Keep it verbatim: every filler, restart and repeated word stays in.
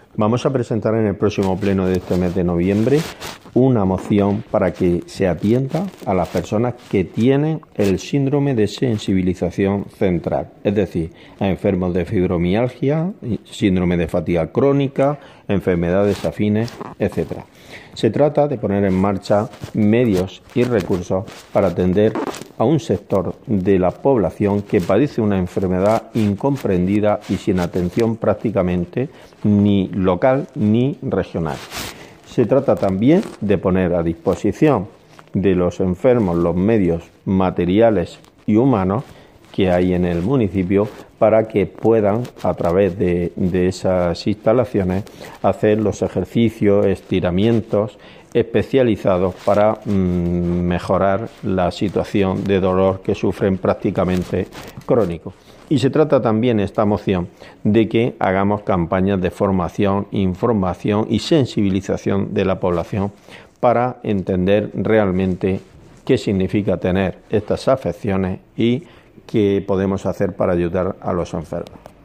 Vamos a presentar en el próximo pleno de este mes de noviembre una moción para que se atienda a las personas que tienen el síndrome de sensibilización central, es decir, a enfermos de fibromialgia, síndrome de fatiga crónica, enfermedades afines, etcétera. Se trata de poner en marcha medios y recursos para atender a un sector de la población que padece una enfermedad incomprendida y sin atención prácticamente ni local ni regional. Se trata también de poner a disposición de los enfermos los medios materiales y humanos que hay en el municipio para que puedan, a través de, de esas instalaciones, hacer los ejercicios, estiramientos especializados para mmm, mejorar la situación de dolor que sufren prácticamente crónico. Y se trata también esta moción de que hagamos campañas de formación, información y sensibilización de la población para entender realmente qué significa tener estas afecciones y qué podemos hacer para ayudar a los enfermos.